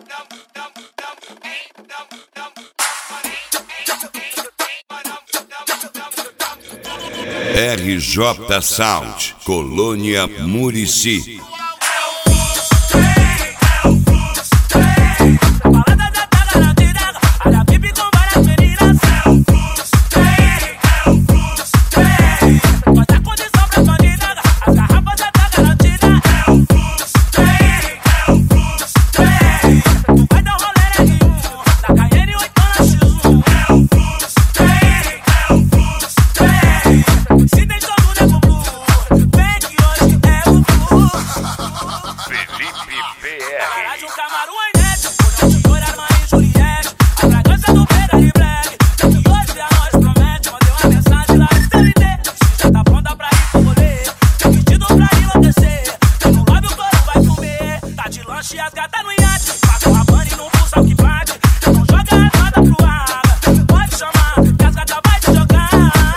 RJ Sound, Colônia Murici. E as gatas no iate, paga uma banda e não pulsa o que bate. Não joga a roda pro ar, pode chamar, que as gatas vai te jogar.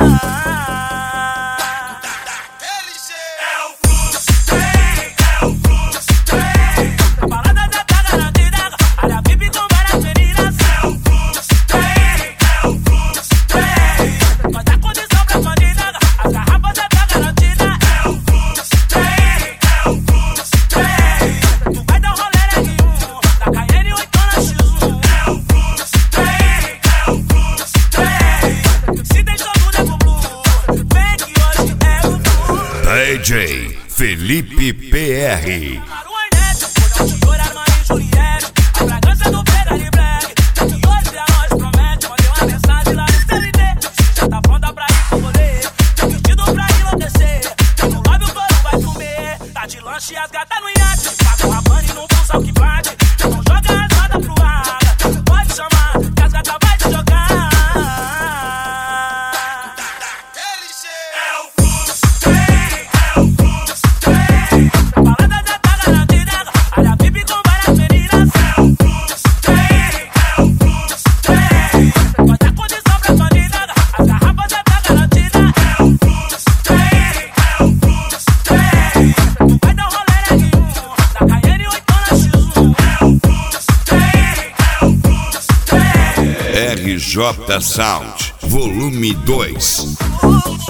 É o fluxo, é o fluxo. A balada já tá garantida, área VIP com várias meninas. É o fluxo, é o fluxo. Vai dar condição pra bandida, as garrafas já tá garantida. É o fluxo, é o fluxo. Tu vai dar DJ Felipe PR. A fragrância do Ferrari Black, que hoje a nós promete. Mandei uma mensagem lá no CLD, já tá pronta pra ir pro rolê. Tô vestido pra enlouquecer, no lábio o couro vai comer. Tá de lanche e as gatas no iate, paga uma banda e não pulsa o que bate. Não joga as rodas pro ar, pode chamar, que as gatas vai te jogar. RJ Sound, volume 2.